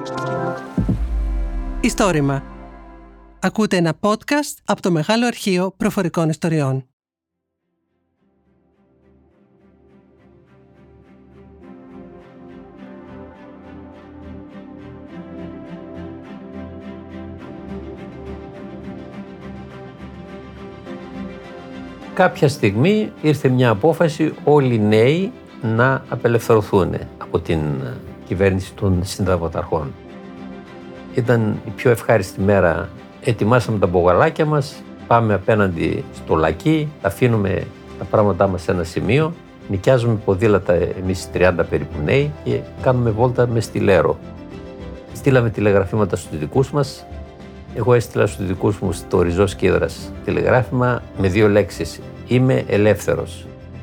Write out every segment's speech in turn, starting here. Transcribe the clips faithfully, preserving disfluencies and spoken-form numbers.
Ιστόρημα. Ακούτε ένα podcast από το Μεγάλο Αρχείο Προφορικών Ιστοριών. Κάποια στιγμή ήρθε μια απόφαση όλοι οι νέοι να απελευθερωθούν από την κυβέρνηση των συνταγματαρχών. Ήταν η πιο ευχάριστη μέρα. Ετοιμάσαμε τα μπογαλάκια μας, πάμε απέναντι στο λακί, αφήνουμε τα πράγματά μας σε ένα σημείο, νοικιάζουμε ποδήλατα εμείς τριάντα περίπου νέοι και κάνουμε βόλτα με στιλέρο. Στείλαμε τηλεγραφήματα στους δικούς μας. Εγώ έστειλα στους δικούς μου στο Ριζός Κίδρας τηλεγράφημα με δύο λέξεις. Είμαι ελεύθερος.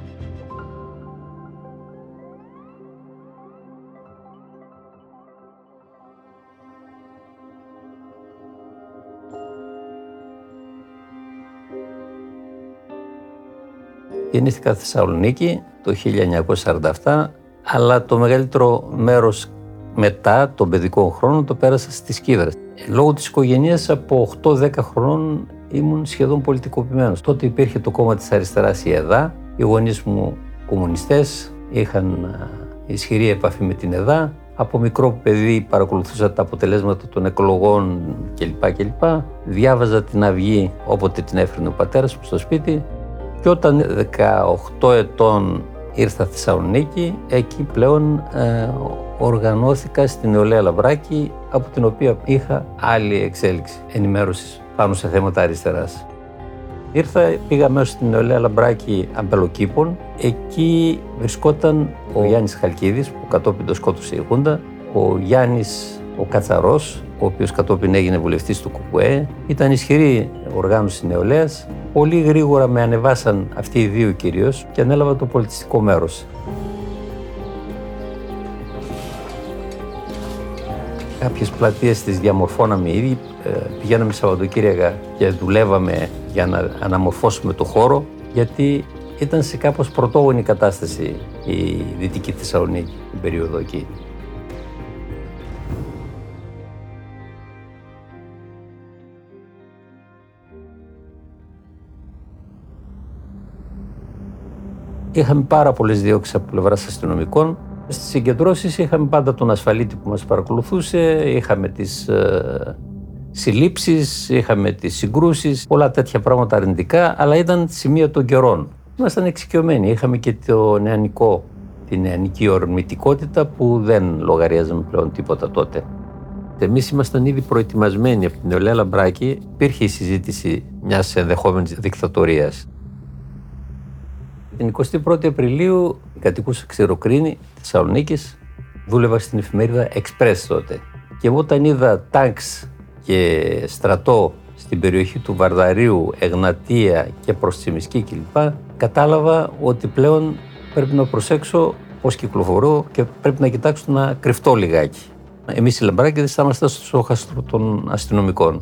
Γεννήθηκα στη Θεσσαλονίκη το χίλια εννιακόσια σαράντα επτά, αλλά το μεγαλύτερο μέρος μετά των παιδικών χρόνων το πέρασα στις Κίδρας. Λόγω της οικογένειας από οκτώ δέκα χρονών ήμουν σχεδόν πολιτικοποιημένος. Τότε υπήρχε το κόμμα της αριστεράς, η ΕΔΑ. Οι γονείς μου κομμουνιστές, είχαν ισχυρή επαφή με την ΕΔΑ. Από μικρό παιδί παρακολουθούσα τα αποτελέσματα των εκλογών κλπ. κλπ. Διάβαζα την Αυγή όποτε την έφερνε ο πατέρας μου στο σπίτι. Και όταν δεκαοκτώ ετών ήρθα στη Θεσσαλονίκη, εκεί πλέον ε, οργανώθηκα στην Νεολαία Λαμπράκη, από την οποία είχα άλλη εξέλιξη ενημέρωσης πάνω σε θέματα αριστεράς. Ήρθα, πήγα μέσα στην Νεολαία Λαμπράκη Αμπελοκήπων. Εκεί βρισκόταν ο Γιάννης Χαλκίδης, που κατόπιν το σκότωσε η Χούντα, ο Γιάννης ο Κατσαρός, ο οποίος κατόπιν έγινε βουλευτής του ΚΚΕ. Ήταν ισχυρή οργάνωση νεολαίας. Πολύ γρήγορα με ανεβάσαν αυτοί οι δύο κυρίως και ανέλαβα το πολιτιστικό μέρος. Κάποιες πλατείες τις διαμορφώναμε ήδη, πηγαίναμε Σαββατοκύριακα και δουλεύαμε για να αναμορφώσουμε το χώρο, γιατί ήταν σε κάπως πρωτόγονη κατάσταση η Δυτική Θεσσαλονίκη την περίοδο εκεί. Είχαμε πάρα πολλές διώξεις από πλευράς αστυνομικών. Στις συγκεντρώσεις είχαμε πάντα τον ασφαλίτη που μας παρακολουθούσε, είχαμε τις ε, συλλήψεις, είχαμε τις συγκρούσεις, πολλά τέτοια πράγματα αρνητικά, αλλά ήταν σημεία των καιρών. Ήμασταν εξοικειωμένοι, είχαμε και το νεανικό, την νεανική ορμητικότητα που δεν λογαριάζαμε πλέον τίποτα τότε. Εμείς ήμασταν ήδη προετοιμασμένοι από την Νεολαία Λαμπράκη, υπήρχε η συζήτηση μιας ενδεχόμενης δικτατορίας. Την εικοστή πρώτη Απριλίου κατοικούσα Ξηροκρίνη, Θεσσαλονίκης, δούλευα στην εφημερίδα Express τότε. Και όταν είδα τάγκς και στρατό στην περιοχή του Βαρδαρίου, Εγνατία και προς Τσιμισκή κλπ, κατάλαβα ότι πλέον πρέπει να προσέξω πώς κυκλοφορώ και πρέπει να κοιτάξω να κρυφτώ λιγάκι. Εμείς οι Λαμπράκηδες θα ήμασταν στο στόχαστρο των αστυνομικών.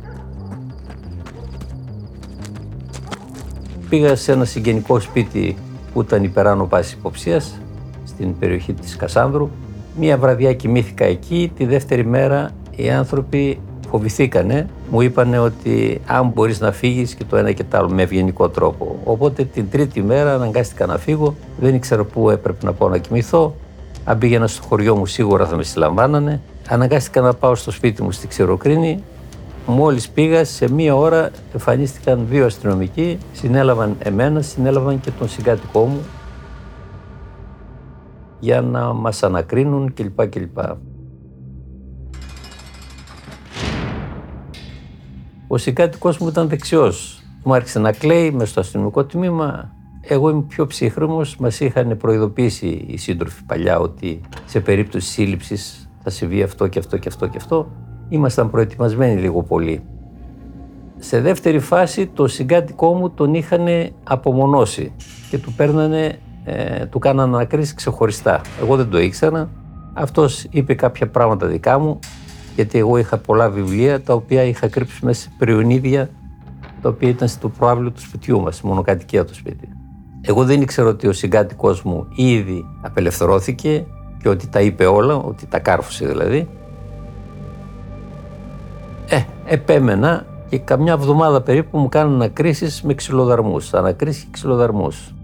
Πήγα σε ένα συγγενικό σπίτι που ήταν υπεράνω πάσης υποψίας, στην περιοχή της Κασάνδρου. Μία βραδιά κοιμήθηκα εκεί, τη δεύτερη μέρα οι άνθρωποι φοβηθήκανε. Μου είπανε ότι αν μπορείς να φύγεις και το ένα και το άλλο με ευγενικό τρόπο. Οπότε την τρίτη μέρα αναγκάστηκα να φύγω, δεν ήξερα πού έπρεπε να πάω να κοιμηθώ. Αν πήγαινα στο χωριό μου σίγουρα θα με συλλαμβάνανε. Αναγκάστηκα να πάω στο σπίτι μου στη Ξηροκρίνη. Μόλις πήγα, σε μία ώρα εμφανίστηκαν δύο αστυνομικοί, συνέλαβαν εμένα, συνέλαβαν και τον συγκάτοικό μου για να μας ανακρίνουν κλπ. κλπ. Ο συγκάτοικός μου ήταν δεξιός. Μου άρχισε να κλαίει μες στο αστυνομικό τμήμα. Εγώ είμαι πιο ψύχρεμος, μας είχαν προειδοποιήσει οι σύντροφοι παλιά ότι σε περίπτωση σύλληψης θα συμβεί αυτό και αυτό και αυτό και αυτό. Ήμασταν προετοιμασμένοι λίγο πολύ. Σε δεύτερη φάση το συγκάτοικό μου τον είχαν απομονώσει και του παίρνανε, ε, του κάνανε ανακρίσεις ξεχωριστά. Εγώ δεν το ήξερα. Αυτός είπε κάποια πράγματα δικά μου, γιατί εγώ είχα πολλά βιβλία τα οποία είχα κρύψει μέσα σε περιονίδια, τα οποία ήταν στο προάβλιο του σπιτιού μας, μονοκατοικία του σπίτι. Εγώ δεν ήξερα ότι ο συγκάτοικός μου ήδη απελευθερώθηκε και ότι τα είπε όλα, ότι τα κάρφωσε δηλαδή. επέμενα και καμιά εβδομάδα περίπου μου κάνουν ανακρίσεις με ξυλοδαρμούς, ανακρίσεις και ξυλοδαρμούς.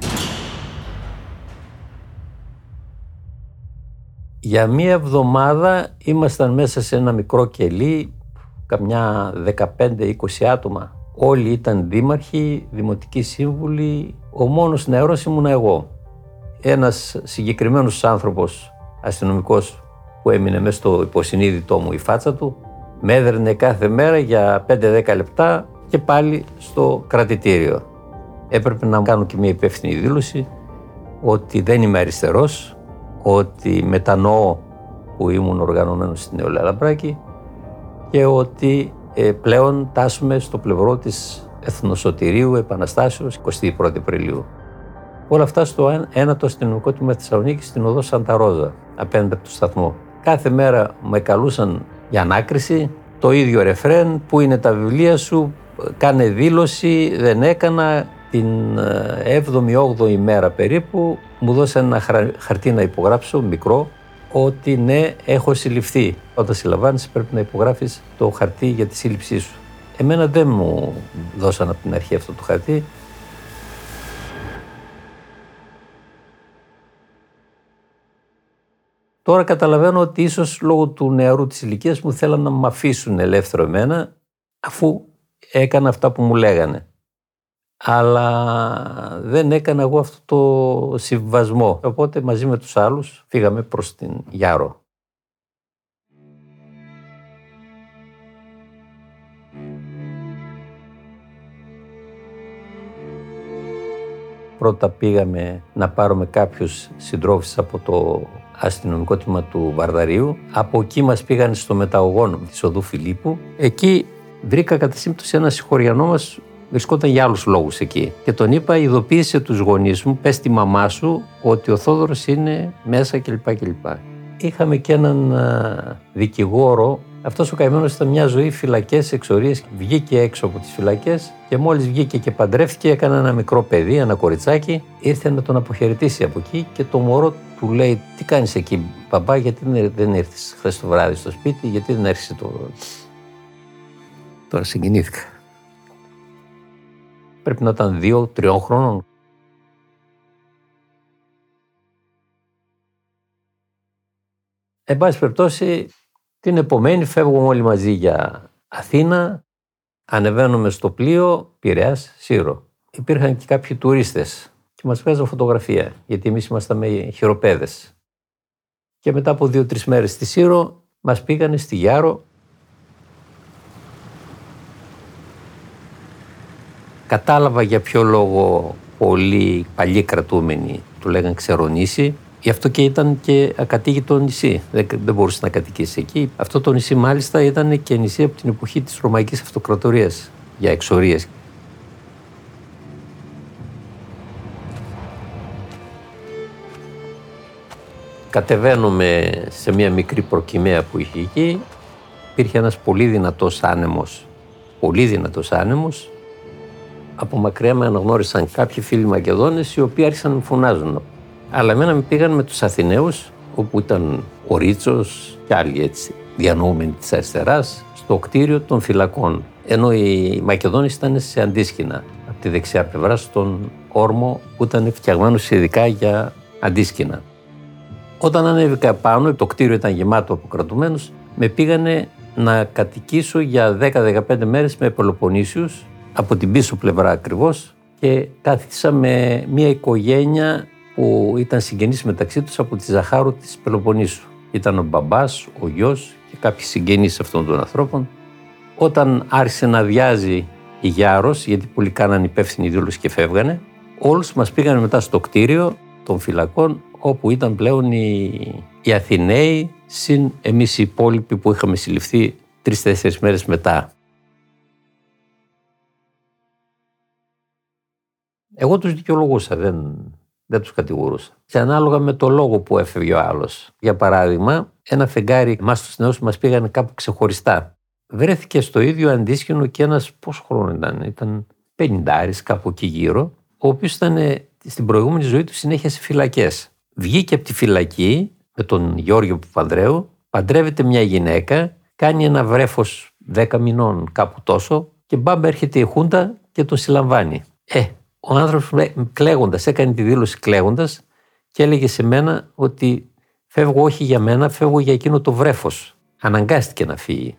Για μία εβδομάδα ήμασταν μέσα σε ένα μικρό κελί, καμιά δεκαπέντε είκοσι άτομα. Όλοι ήταν δήμαρχοι, δημοτικοί σύμβουλοι, ο μόνος νεαρός ήμουνα εγώ. Ένας συγκεκριμένος άνθρωπος, αστυνομικός, που έμεινε μέσα στο υποσυνείδητό μου η φάτσα του, με έδερνε κάθε μέρα για πέντε δέκα λεπτά και πάλι στο κρατητήριο. Έπρεπε να κάνω και μια υπεύθυνη δήλωση ότι δεν είμαι αριστερός, ότι μετανοώ που ήμουν οργανωμένος στην Νεολαία Λαμπράκη και ότι ε, πλέον τάσουμε στο πλευρό της εθνοσωτηρίου επαναστάσεως εικοστή πρώτη Απριλίου. Όλα αυτά στο ένατο αστυνομικό τμήμα Θεσσαλονίκης, στην οδό Σάντα Ρόζα, απέναντι από το σταθμό. Κάθε μέρα με καλούσαν για ανάκριση, το ίδιο ρεφρέν, πού είναι τα βιβλία σου, κάνε δήλωση, δεν έκανα. Την έβδομη όγδοη μέρα περίπου μου δώσαν ένα χαρτί να υπογράψω, μικρό, ότι ναι, έχω συλληφθεί. Όταν συλλαμβάνεσαι πρέπει να υπογράφεις το χαρτί για τη σύλληψή σου. Εμένα δεν μου δώσαν από την αρχή αυτό το χαρτί. Τώρα καταλαβαίνω ότι ίσως λόγω του νεαρού της ηλικίας μου θέλαν να με αφήσουν ελεύθερο εμένα, αφού έκανα αυτά που μου λέγανε. Αλλά δεν έκανα εγώ αυτό το συμβασμό. Οπότε μαζί με τους άλλους φύγαμε προς την Γιάρο. Πρώτα πήγαμε να πάρουμε κάποιους συντρόφους από το αστυνομικό τμήμα του Βαρδαρίου. Από εκεί μας πήγαν στο μεταγωγό της οδού Φιλίππου. Εκεί βρήκα κατά σύμπτωση ένα συγχωριανό μας, βρισκόταν για άλλους λόγους εκεί. Και τον είπα, ειδοποίησε τους γονείς μου, πες τη μαμά σου ότι ο Θόδωρος είναι μέσα κλπ. κλπ. Είχαμε και έναν α, δικηγόρο. Αυτός ο καημένος ήταν μια ζωή φυλακές, εξορίες. Βγήκε έξω από τις φυλακές και μόλις βγήκε και παντρεύτηκε, έκανε ένα μικρό παιδί, ένα κοριτσάκι. Ήρθε να τον αποχαιρετήσει από εκεί και το μωρό του λέει: τι κάνεις εκεί, παπά, γιατί δεν ήρθες χθες το βράδυ στο σπίτι, γιατί δεν έρχεσαι το. Τώρα συγκινήθηκα. Πρέπει να ήταν δύο, τριών χρόνων. Εν πάση περιπτώσει, την επομένη φεύγουμε όλοι μαζί για Αθήνα, ανεβαίνουμε στο πλοίο Πειραιάς, Σύρο. Υπήρχαν και κάποιοι τουρίστες και μας βγάζαν φωτογραφία, γιατί εμείς ήμασταν με χειροπέδες. Και μετά από δύο-τρεις μέρες στη Σύρο, μας πήγανε στη Γιάρο. Κατάλαβα για ποιο λόγο πολλοί παλιοί κρατούμενοι του λέγαν Ξερονήσι. Γι' αυτό και ήταν και ακατοίκητο νησί. Δεν, δεν μπορούσε να κατοικήσει εκεί. Αυτό το νησί μάλιστα ήταν και νησί από την εποχή της Ρωμαϊκής Αυτοκρατορίας για εξορίες. Κατεβαίνουμε σε μια μικρή προκυμαία που είχε εκεί. Υπήρχε ένας πολύ δυνατός άνεμος. Πολύ δυνατός άνεμος. Από μακριά με αναγνώρισαν κάποιοι φίλοι Μακεδόνες, οι οποίοι άρχισαν να φωνάζουν. Αλλά εμένα με πήγαν με τους Αθηναίους, όπου ήταν ο Ρίτσος και άλλοι έτσι διανοούμενοι της αριστεράς, στο κτίριο των φυλακών. Ενώ οι Μακεδόνες ήταν σε αντίσκηνα, από τη δεξιά πλευρά, στον όρμο που ήταν φτιαγμένος ειδικά για αντίσκηνα. Όταν ανέβηκα πάνω, το κτίριο ήταν γεμάτο από κρατουμένους, με πήγανε να κατοικήσω για δέκα με δεκαπέντε μέρες με Πελοποννήσιους, από την πίσω πλευρά ακριβώς, και κάθισα με μια οικογένεια που ήταν συγγενείς μεταξύ τους από τη Ζαχάρου της Πελοποννήσου. Ήταν ο μπαμπάς, ο γιος και κάποιοι συγγενείς αυτών των ανθρώπων. Όταν άρχισε να αδειάζει η Γιάρος, γιατί πολλοί κάναν υπεύθυνη δήλωση και φεύγανε, όλους μας πήγανε μετά στο κτίριο των φυλακών, όπου ήταν πλέον οι, οι Αθηναίοι, συν εμείς οι υπόλοιποι που είχαμε συλληφθεί τρεις-τέσσερις μέρες μετά. Εγώ τους δικαιολογούσα, δεν, δεν τους κατηγορούσα. Και ανάλογα με το λόγο που έφευγε ο άλλος. Για παράδειγμα, ένα φεγγάρι εμάς τους νέους μας πήγανε κάπου ξεχωριστά. Βρέθηκε στο ίδιο αντίσκηνο και ένας, πόσο χρόνο ήταν, ήταν πενηντάρης κάπου εκεί γύρω, ο οποίος ήταν στην προηγούμενη ζωή του συνέχεια σε φυλακές. Βγήκε από τη φυλακή με τον Γιώργο Παπανδρέου, παντρεύεται μια γυναίκα, κάνει ένα βρέφος δέκα μηνών, κάπου τόσο, και μπαμ έρχεται η Χούντα και τον συλλαμβάνει. Ε, ο άνθρωπος κλαίγοντας, έκανε τη δήλωση κλαίγοντας και έλεγε σε μένα ότι φεύγω όχι για μένα, φεύγω για εκείνο το βρέφος. Αναγκάστηκε να φύγει.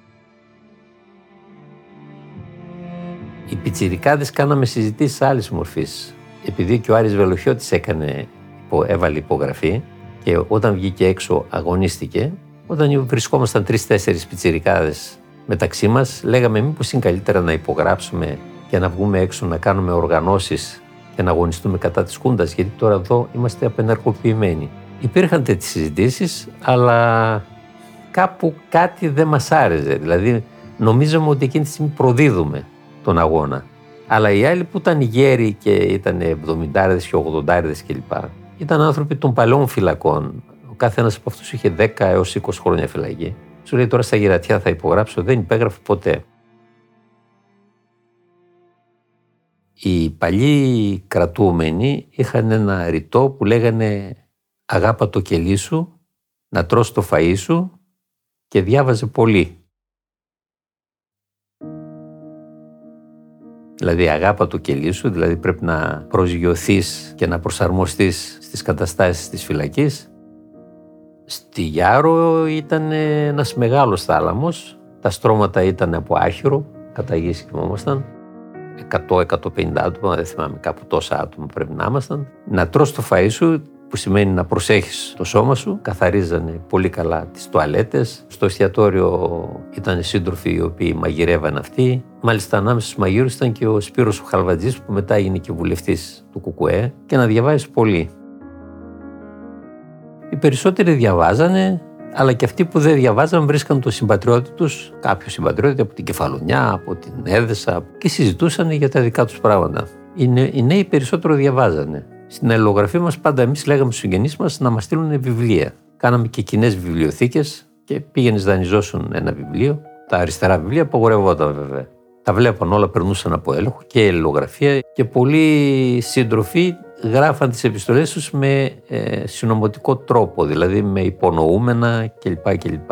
Οι πιτσιρικάδες κάναμε συζητήσεις άλλης μορφής. Επειδή και ο Άρης Βελοχιώτης έκανε, έβαλε υπογραφή και όταν βγήκε έξω αγωνίστηκε, όταν βρισκόμασταν τρεις-τέσσερις πιτσιρικάδες μεταξύ μας, λέγαμε μήπως είναι καλύτερα να υπογράψουμε και να βγούμε έξω να κάνουμε οργανώσεις και να αγωνιστούμε κατά της Χούντας, γιατί τώρα εδώ είμαστε απενεργοποιημένοι. Υπήρχαν τέτοιες συζητήσεις, αλλά κάπου κάτι δεν μας άρεσε. Δηλαδή, νομίζαμε ότι εκείνη τη στιγμή προδίδουμε τον αγώνα. Αλλά οι άλλοι που ήταν γέροι και ήταν εβδομηντάριδες και ογδοντάριδες κλπ. Ήταν άνθρωποι των παλαιών φυλακών. Ο καθένας από αυτούς είχε δέκα έως είκοσι χρόνια φυλακή. Σου λέει τώρα στα γερατιά θα υπογράψω, δεν υπέγραφε ποτέ. Οι παλιοί κρατούμενοι είχαν ένα ρητό που λέγανε «Αγάπα το κελί σου, να τρως το φαΐ σου» και διάβαζε πολύ. Δηλαδή αγάπα το κελί σου, δηλαδή πρέπει να προσγειωθείς και να προσαρμοστείς στις καταστάσεις της φυλακής. Στη Γιάρο ήταν ένας μεγάλος θάλαμος, τα στρώματα ήταν από άχυρο, κατά γης κοιμόμασταν, εκατό με εκατόν πενήντα άτομα, δεν θυμάμαι, κάπου τόσα άτομα πρέπει να ήμασταν. Να τρως το φαΐ σου, που σημαίνει να προσέχεις το σώμα σου, καθαρίζανε πολύ καλά τις τουαλέτες. Στο εστιατόριο ήταν σύντροφοι οι οποίοι μαγειρεύαν αυτοί. Μάλιστα ανάμεσα στους μαγείρους ήταν και ο Σπύρος ο Χαλβατζής που μετά έγινε και βουλευτής του Κουκουέ και να διαβάζει πολύ. Οι περισσότεροι διαβάζανε, αλλά και αυτοί που δεν διαβάζαν βρίσκαν τον συμπατριώτη τους, κάποιο συμπατριώτη από την Κεφαλονιά, από την Έδεσα και συζητούσαν για τα δικά τους πράγματα. Οι, νε, οι νέοι περισσότερο διαβάζανε. Στην αλληλογραφία μας πάντα εμείς λέγαμε στους συγγενείς μας να μας στείλουν βιβλία. Κάναμε και κοινές βιβλιοθήκες και πήγαινες δανειζόσουν ένα βιβλίο. Τα αριστερά βιβλία απαγορευόταν βέβαια. Τα βλέπαν όλα, περνούσαν από έλεγχο και αλληλογραφία και πολλοί σύντροφοι γράφαν τις επιστολές τους με ε, συνωμοτικό τρόπο, δηλαδή με υπονοούμενα κλπ. κλπ.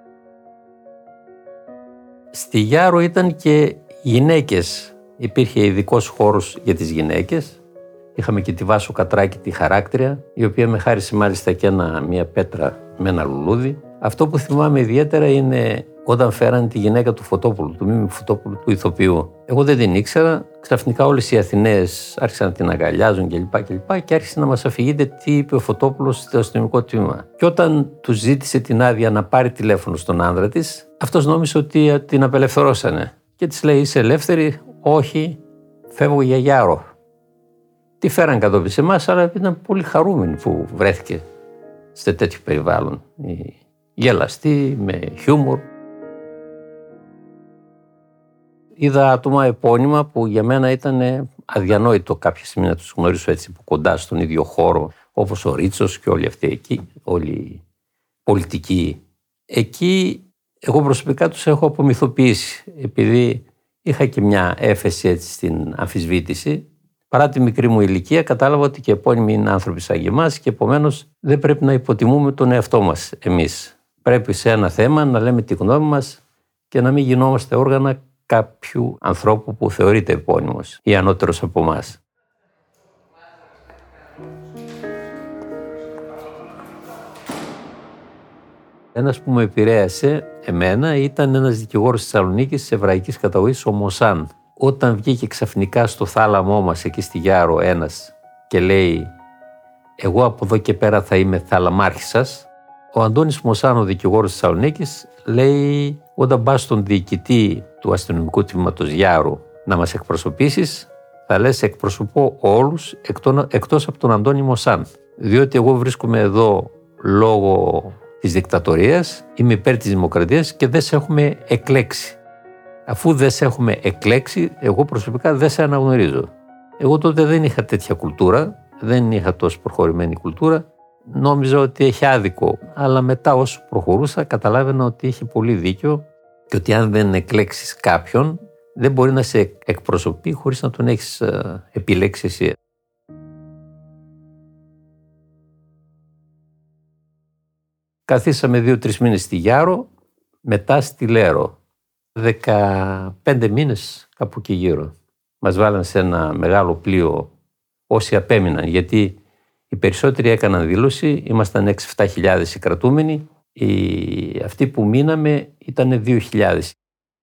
Στη Γιάρο ήταν και γυναίκες. Υπήρχε ειδικός χώρος για τις γυναίκες. Είχαμε και τη Βάσο Κατράκη, τη χαράκτρια, η οποία με χάρισε μάλιστα και ένα, μια πέτρα με ένα λουλούδι. Αυτό που θυμάμαι ιδιαίτερα είναι όταν φέρανε τη γυναίκα του Φωτόπουλου, του Μίμη Φωτόπουλου, του ηθοποιού. Εγώ δεν την ήξερα. Ξαφνικά όλες οι Αθηναίες άρχισαν να την αγκαλιάζουν κλπ. κλπ. Και άρχισε να μας αφηγείται τι είπε ο Φωτόπουλος στο αστυνομικό τμήμα. Και όταν του ζήτησε την άδεια να πάρει τηλέφωνο στον άνδρα της, αυτός νόμισε ότι την απελευθερώσανε. Και της λέει: Είσαι ελεύθερη? Όχι, φεύγω για Γιάρο. Τη φέραν κατόπιν σε εμάς, αλλά ήταν πολύ χαρούμενη που βρέθηκε σε τέτοιο περιβάλλον. Γελαστή, με χιούμορ. Είδα άτομα επώνυμα που για μένα ήταν αδιανόητο κάποια στιγμή να τους γνωρίσω έτσι από κοντά στον ίδιο χώρο, όπως ο Ρίτσος και όλοι αυτοί εκεί, όλοι οι πολιτικοί. Εκεί εγώ προσωπικά τους έχω απομυθοποιήσει, επειδή είχα και μια έφεση έτσι στην αμφισβήτηση. Παρά τη μικρή μου ηλικία, κατάλαβα ότι και επώνυμοι είναι άνθρωποι σαν και εμάς και επομένως δεν πρέπει να υποτιμούμε τον εαυτό μας εμείς. Πρέπει σε ένα θέμα να λέμε τη γνώμη μας και να μην γινόμαστε όργανα κάποιου ανθρώπου που θεωρείται επώνυμος ή ανώτερος από εμάς. Ένας που με επηρέασε εμένα ήταν ένας δικηγόρος της Θεσσαλονίκης της εβραϊκής καταγωγής, ο Μοσάν. Όταν βγήκε ξαφνικά στο θάλαμό μας εκεί στη Γιάρο ένας και λέει «Εγώ από εδώ και πέρα θα είμαι θαλαμάρχης σας», ο Αντώνης Μοσάν, ο δικηγόρος της Θεσσαλονίκης, λέει «Όταν πας στον διοικητή του αστυνομικού τμήματος Γιάρου να μας εκπροσωπήσεις, θα λες εκπροσωπώ όλους εκτός από τον Αντώνη Μοσάν, διότι εγώ βρίσκομαι εδώ λόγω της δικτατορίας, είμαι υπέρ της δημοκρατίας και δεν σε έχουμε εκλέξει. Αφού δεν σε έχουμε εκλέξει, εγώ προσωπικά δεν σε αναγνωρίζω». Εγώ τότε δεν είχα τέτοια κουλτούρα, δεν είχα τόσο προχωρημένη κουλτούρα, νόμιζα ότι έχει άδικο. Αλλά μετά όσο προχωρούσα καταλάβαινα ότι έχει πολύ δίκιο και ότι αν δεν εκλέξεις κάποιον, δεν μπορεί να σε εκπροσωπεί χωρίς να τον έχεις επιλέξει εσύ. Καθίσαμε δύο-τρεις μήνες στη Γιάρο, μετά στη Λέρο. δεκαπέντε μήνες κάπου εκεί γύρω. Μας βάλαν σε ένα μεγάλο πλοίο όσοι απέμειναν, γιατί οι περισσότεροι έκαναν δήλωση, ήμασταν έξι εφτά χιλιάδες οι κρατούμενοι, οι... αυτοί που μείναμε ήταν δύο χιλιάδες.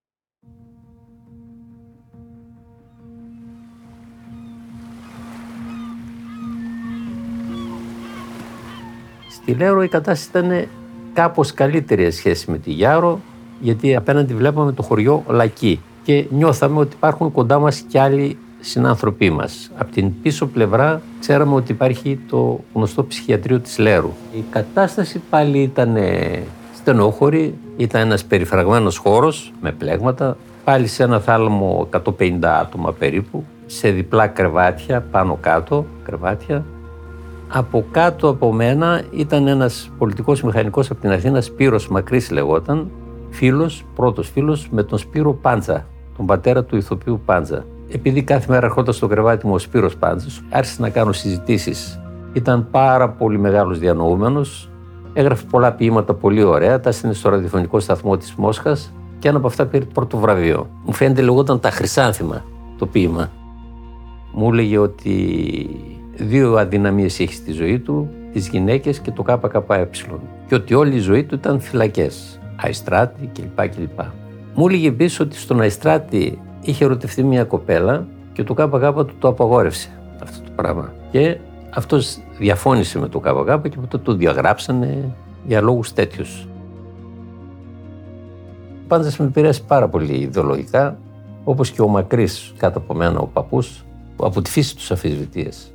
Στη Λέρο η κατάσταση ήταν κάπως καλύτερη σχέση με τη Γιάρο, γιατί απέναντι βλέπαμε το χωριό Λακή και νιώθαμε ότι υπάρχουν κοντά μας κι άλλοι συνάνθρωποι μας. Από την πίσω πλευρά ξέραμε ότι υπάρχει το γνωστό ψυχιατρίο της Λέρου. Η κατάσταση πάλι ήταν στενόχωρη, ήταν ένας περιφραγμένος χώρος με πλέγματα, πάλι σε ένα θάλαμο εκατόν πενήντα άτομα περίπου, σε διπλά κρεβάτια, πάνω κάτω κρεβάτια. Από κάτω από μένα ήταν ένας πολιτικός μηχανικός από την Αθήνα, Σπύρος Μακρύς λεγόταν, φίλος, πρώτος φίλος με τον Σπύρο Πάντζα, τον πατέρα του ηθοποιού Πάντζα. Επειδή κάθε μέρα ερχόταν στο κρεβάτι μου ο Σπύρος Πάντζας, άρχισε να κάνω συζητήσεις. Ήταν πάρα πολύ μεγάλος διανοούμενος, έγραφε πολλά ποίηματα πολύ ωραία, τα έστειλε στο ραδιοφωνικό σταθμό της Μόσχας και ένα από αυτά πήρε πρώτο βραβείο. Μου φαίνεται λεγόταν Τα Χρυσάνθημα το ποίημα. Μου έλεγε ότι δύο αδυναμίες είχε στη ζωή του, τις γυναίκες και το ΚΚΕ, και ότι όλη η ζωή του ήταν φυλακές, Αϊστράτη κλπ. κλπ. Μου έλεγε επίσης ότι στον Αϊστράτη είχε ερωτευτεί μια κοπέλα και το ΚΚΕ του το απαγόρευσε αυτό το πράγμα. Και αυτός διαφώνησε με το ΚΚΕ και τότε το διαγράψανε για λόγους τέτοιους. Ο Πάντζας με επηρέασε πάρα πολύ ιδεολογικά, όπως και ο Μακρύς κάτω από μένα ο παππούς, από τη φύση τους αμφισβητείες.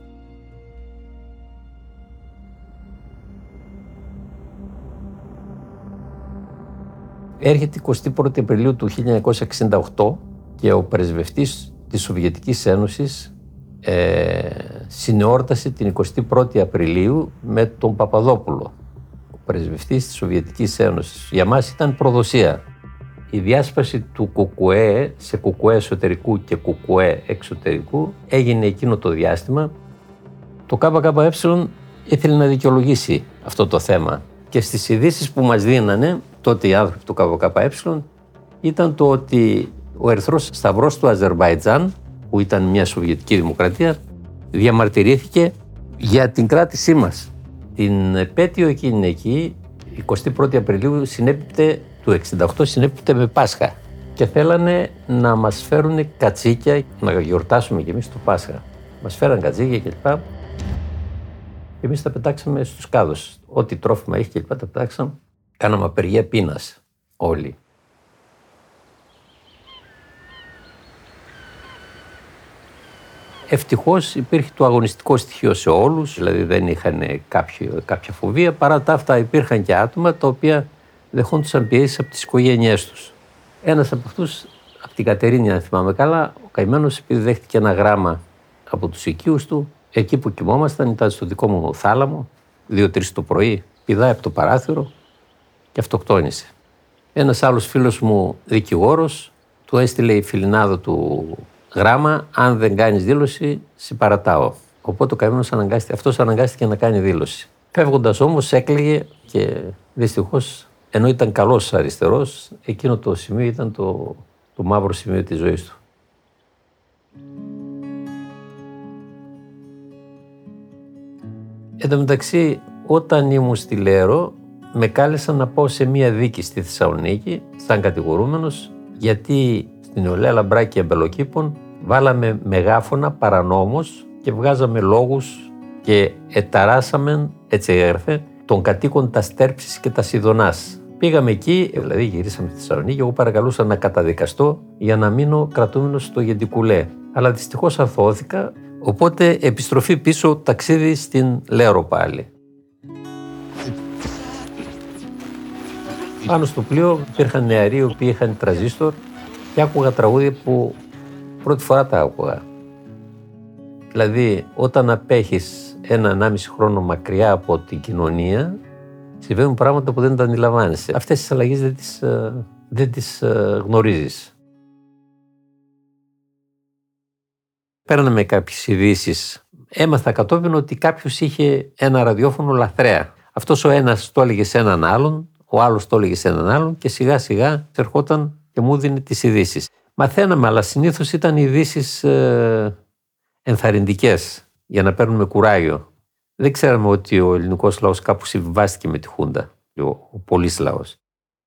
Έρχεται εικοστή πρώτη Απριλίου του χίλια εννιακόσια εξήντα οκτώ και ο πρεσβευτής της Σοβιετικής Ένωσης ε, συνεόρτασε την εικοστή πρώτη Απριλίου με τον Παπαδόπουλο, ο πρεσβευτής της Σοβιετικής Ένωσης. Για μας ήταν προδοσία. Η διάσπαση του ΚΚΕ σε ΚΚΕ εσωτερικού και ΚΚΕ εξωτερικού έγινε εκείνο το διάστημα. Το ΚΚΕ ήθελε να δικαιολογήσει αυτό το θέμα και στις ειδήσεις που μας δίνανε τότε οι άνθρωποι του ΚΚΕ ήταν το ότι ο Ερυθρός Σταυρός του Αζερμπαϊτζάν, που ήταν μια Σοβιετική δημοκρατία, διαμαρτυρήθηκε για την κράτησή μας. Την επέτειο εκείνη εκεί, εικοστή πρώτη Απριλίου συνέπιπτε, του εξήντα οκτώ συνέπιπτε με Πάσχα και θέλανε να μας φέρουν κατσίκια να γιορτάσουμε κι εμείς το Πάσχα. Μας φέραν κατσίκια κλπ. Και εμείς τα πετάξαμε στους κάδους. Ό,τι τρόφιμα είχε κλπ. Τα πετάξαμε. Κάναμε απεργία πείνας όλοι. Ευτυχώς υπήρχε το αγωνιστικό στοιχείο σε όλους, δηλαδή δεν είχαν κάποιο, κάποια φοβία. Παρά τα αυτά υπήρχαν και άτομα τα οποία δεχόντουσαν πιέσεις από τις οικογένειές τους. Ένας από αυτούς, από την Κατερίνη αν θυμάμαι καλά, ο καημένος επειδή δέχτηκε ένα γράμμα από τους οικείους του, εκεί που κοιμόμασταν ήταν στο δικό μου θάλαμο, δύο τρεις το πρωί, πηδάει από το παράθυρο και αυτοκτόνησε. Ένας άλλος φίλος μου δικηγόρος του έστειλε η φιλινάδα του γράμμα, αν δεν κάνεις δήλωση, σε παρατάω. Οπότε ο καημένος αναγκάστηκε, αυτός αναγκάστηκε να κάνει δήλωση. Φεύγοντας όμως έκλαιγε και δυστυχώς, ενώ ήταν καλός αριστερός, εκείνο το σημείο ήταν το, το μαύρο σημείο της ζωής του. Εν τω μεταξύ, όταν ήμουν στη Λέρο, με κάλεσαν να πάω σε μία δίκη στη Θεσσαλονίκη, σαν κατηγορούμενος, γιατί στην νεολαία Λαμπράκη Αμπελοκήπων βάλαμε μεγάφωνα παρανόμως και βγάζαμε λόγους και εταράσαμε, έτσι έγραφε, των κατοίκων τα Στέρψης και τα Σιδωνάς. Πήγαμε εκεί, δηλαδή γυρίσαμε στη Θεσσαλονίκη, εγώ παρακαλούσα να καταδικαστώ για να μείνω κρατούμενος στο Γεντικουλέ. Αλλά δυστυχώς αθώθηκα, οπότε επιστροφή πίσω, ταξίδι στην Λέρο πάλι. Πάνω στο πλοίο υπήρχαν νεαροί οι οποίοι είχαν τραζίστορ και άκουγα τραγούδια που πρώτη φορά τα άκουγα. Δηλαδή, όταν απέχεις ένα ενάμιση χρόνο μακριά από την κοινωνία, συμβαίνουν πράγματα που δεν τα αντιλαμβάνεσαι. Αυτές τις αλλαγές δεν τις, δεν τις γνωρίζεις. Παίρναμε κάποιες ειδήσεις. Έμαθα κατόπιν ότι κάποιος είχε ένα ραδιόφωνο λαθρέα. Αυτός ο ένας το έλεγε σε έναν άλλον, ο άλλος το έλεγε σε έναν άλλον και σιγά σιγά ερχόταν και μου δίνει τις ειδήσεις. Μαθαίναμε, αλλά συνήθως ήταν ειδήσεις ε, ενθαρρυντικές για να παίρνουμε κουράγιο. Δεν ξέραμε ότι ο ελληνικός λαός κάπου συμβιβάστηκε με τη Χούντα, ο, ο πολύς λαός.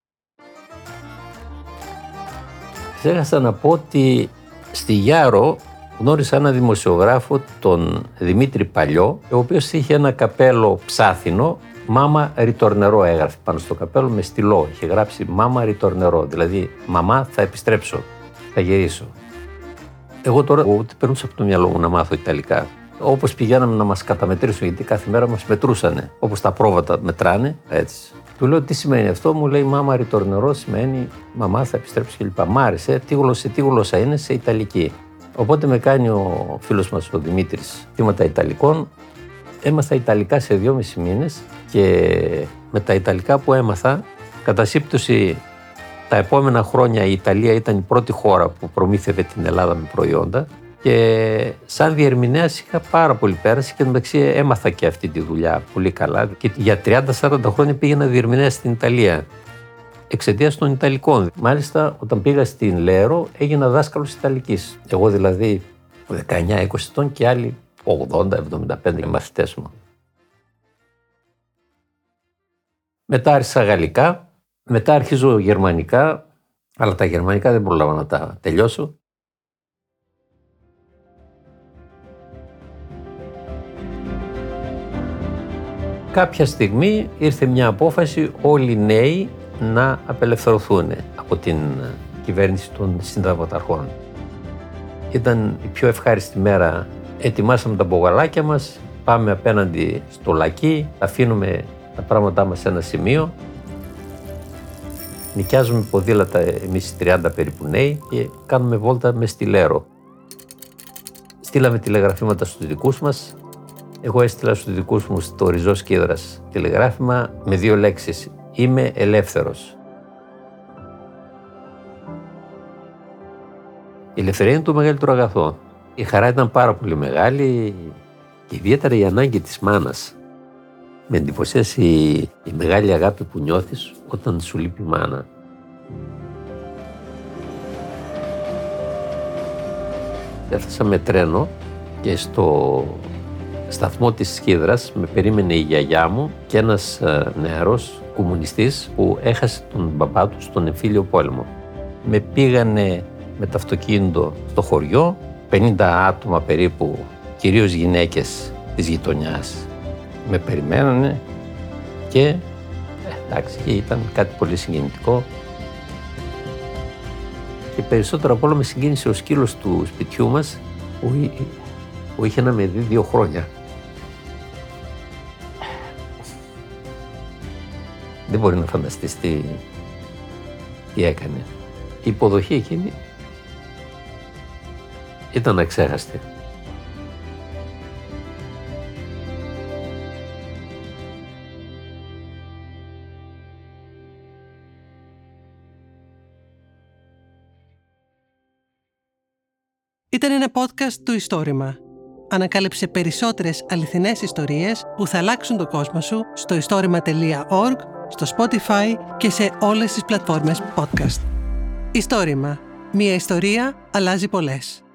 Ξέχασα να πω ότι στη Γιάρο γνώρισα έναν δημοσιογράφο, τον Δημήτρη Παλιό, ο οποίος είχε ένα καπέλο ψάθινο, «Μάμα Ριτορνερό» έγραφε πάνω στο καπέλο με στυλό. Είχε γράψει «Μάμα Ριτορνερό», δηλαδή «Μαμά, θα επιστρέψω, θα γυρίσω». Εγώ τώρα ούτε περνούσα από το μυαλό μου να μάθω Ιταλικά. Όπως πηγαίναμε να μας καταμετρήσουν, γιατί κάθε μέρα μας μετρούσανε, όπως τα πρόβατα μετράνε, έτσι. Του λέω τι σημαίνει αυτό, μου λέει «Μάμα Ριτορνερό» σημαίνει «Μαμά, θα επιστρέψω» κλπ. Μ' άρεσε, τι γλώσσα, τι γλώσσα είναι, σε Ιταλική. Οπότε με κάνει ο φίλος μας ο Δημήτρης θύματα Ιταλικών. Έμαθα Ιταλικά σε δυόμισι μήνες και με τα Ιταλικά που έμαθα, κατά σύμπτωση τα επόμενα χρόνια η Ιταλία ήταν η πρώτη χώρα που προμήθευε την Ελλάδα με προϊόντα και σαν διερμηνέας είχα πάρα πολύ πέραση και μεταξύ έμαθα και αυτή τη δουλειά πολύ καλά και για τριάντα σαράντα χρόνια πήγαινα διερμηνέας στην Ιταλία εξαιτίας των Ιταλικών. Μάλιστα όταν πήγα στην Λέρο έγινα δάσκαλος Ιταλικής. Εγώ δηλαδή δεκαεννιά είκοσι ετών και άλλοι ογδόντα εβδομήντα πέντε μαθητές μου. Μετά άρχισα γαλλικά, μετά αρχίζω γερμανικά, αλλά τα γερμανικά δεν πρόλαβα να τα τελειώσω. Κάποια στιγμή ήρθε μια απόφαση όλοι οι νέοι να απελευθερωθούν από την κυβέρνηση των συνταγματαρχών. Ήταν η πιο ευχάριστη μέρα. Ετοιμάσαμε τα μπογαλάκια μας, πάμε απέναντι στο λακί, αφήνουμε τα πράγματά μας σε ένα σημείο. Νοικιάζουμε ποδήλατα εμείς τριάντα περίπου νέοι και κάνουμε βόλτα μες στη Λέρο. Στείλαμε τηλεγραφήματα στους δικούς μας. Εγώ έστειλα στους δικούς μου στο Ριζό Σκίδρας τηλεγράφημα με δύο λέξεις. Είμαι ελεύθερος. Η ελευθερία είναι το μεγαλύτερο αγαθό. Η χαρά ήταν πάρα πολύ μεγάλη και ιδιαίτερα η ανάγκη της μάνας. Με εντυπωσίασε η, η μεγάλη αγάπη που νιώθεις όταν σου λείπει η μάνα. Έφτασα με τρένο και στο σταθμό της Σκίδρας με περίμενε η γιαγιά μου και ένας νεαρός κομμουνιστής που έχασε τον μπαμπά του στον εμφύλιο πόλεμο. Με πήγανε με το αυτοκίνητο στο χωριό, πενήντα άτομα περίπου, κυρίως γυναίκες της γειτονιάς. Με περιμένανε και ε, εντάξει, ήταν κάτι πολύ συγκινητικό. Και περισσότερο από όλα με συγκίνησε ο σκύλος του σπιτιού μας που, που είχε να με δει δύο χρόνια. Δεν μπορεί να φανταστείς τι, τι έκανε. Η υποδοχή εκείνη ήταν αξέχαστη. Ήταν ένα podcast του Ιστόρημα. Ανακάλυψε περισσότερες αληθινές ιστορίες που θα αλλάξουν τον κόσμο σου στο ιστόρημα τελεία org, στο Spotify και σε όλες τις πλατφόρμες podcast. Ιστόρημα. Μία ιστορία αλλάζει πολλές.